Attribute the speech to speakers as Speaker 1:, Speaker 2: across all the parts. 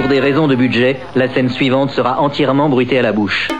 Speaker 1: Pour des raisons de budget, la scène suivante sera entièrement bruitée à la bouche.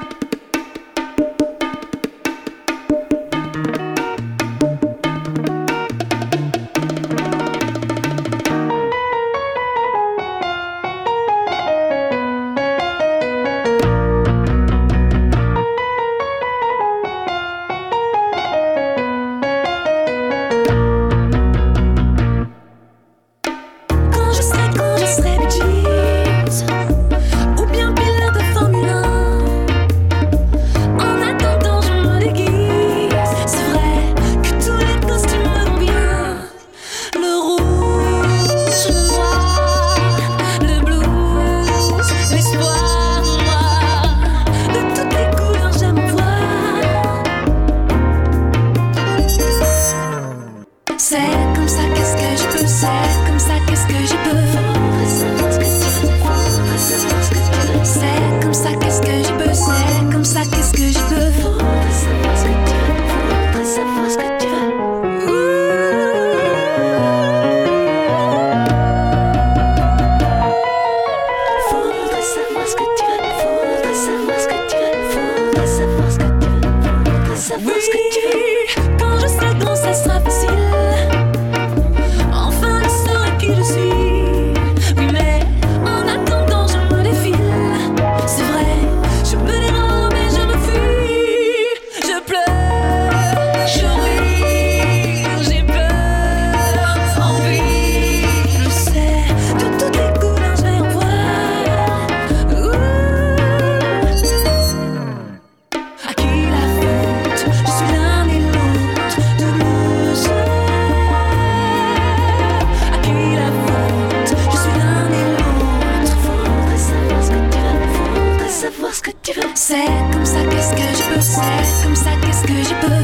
Speaker 2: C'est comme ça, qu'est-ce que je peux, c'est comme ça, qu'est-ce que je peux.